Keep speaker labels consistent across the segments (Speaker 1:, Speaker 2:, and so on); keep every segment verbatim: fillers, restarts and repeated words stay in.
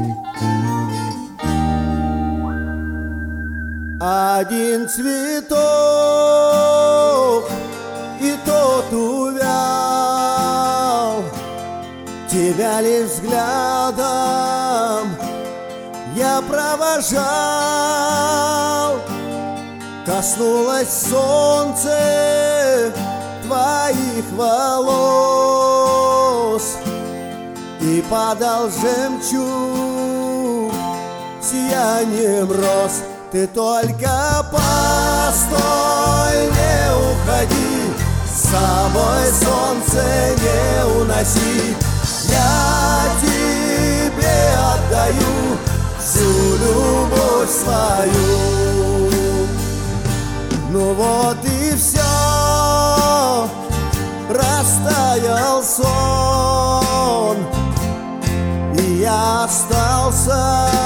Speaker 1: Один цветок, и тот увял. Тебя лишь взглядом я провожал. Коснулось солнце твоих волос, и падал жемчуг сиянием роз. Ты только постой, не уходи, с собой солнце не уноси. Я тебе отдаю всю любовь свою. Ну вот и все, растаял сон, и я остался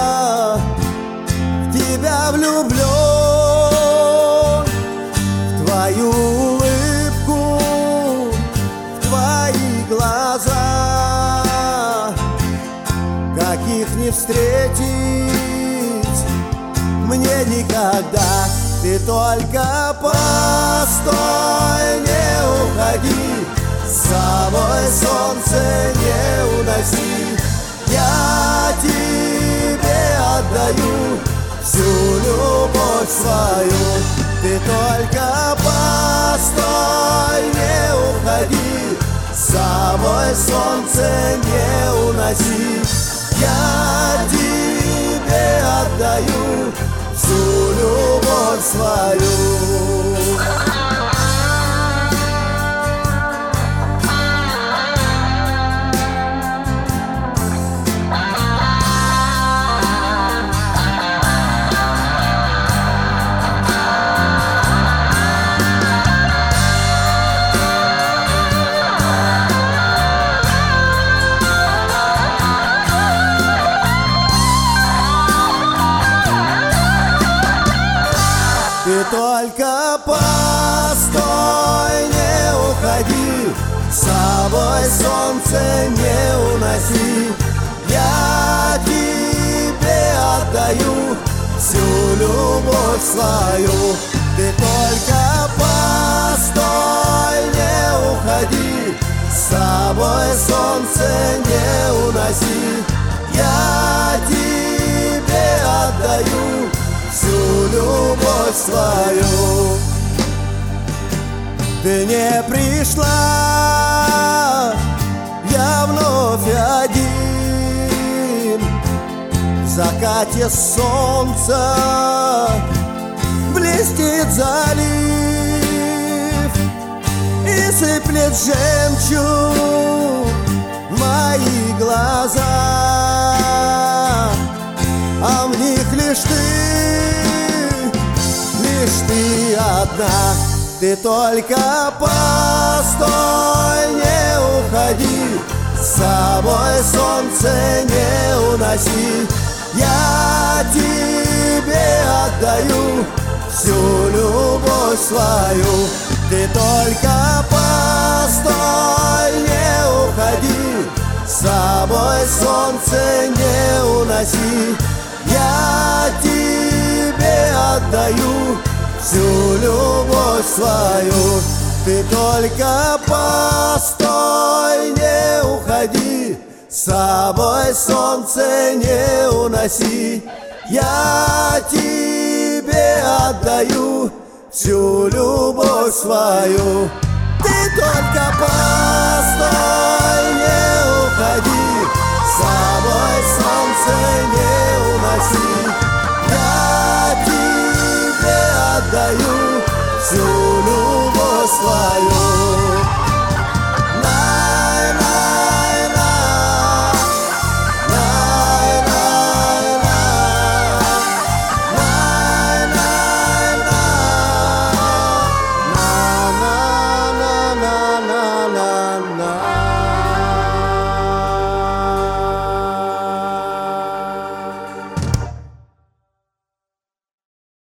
Speaker 1: в тебя влюблен, в твою улыбку, в твои глаза, каких не встретить мне никогда. Ты только постой, не уходи, с собой солнце не уноси. Я тебе отдаю всю любовь свою. Ты только постой, не уходи, с собой солнце не уноси. Я тебе отдаю всю любовь свою. Ты только постой, не уходи, с собой солнце не уноси. Я тебе отдаю всю любовь свою. Ты только постой, не уходи, с собой солнце не уноси. Я тебе отдаю всю любовь свою. Ты не пришла, я вновь один. В закате солнца блестит залив, и сыплет жемчуг в мои глаза, а в них лишь ты, лишь ты одна. Ты только постой, не уходи, с собой солнце не уноси. Я тебе отдаю всю любовь свою. Ты только постой, не уходи, с собой солнце не уноси. Я тебе отдаю всю любовь свою. Ты только постой, не уходи, с собой солнце не уноси. Я тебе отдаю всю любовь свою. Ты только постой, не уходи, с собой солнце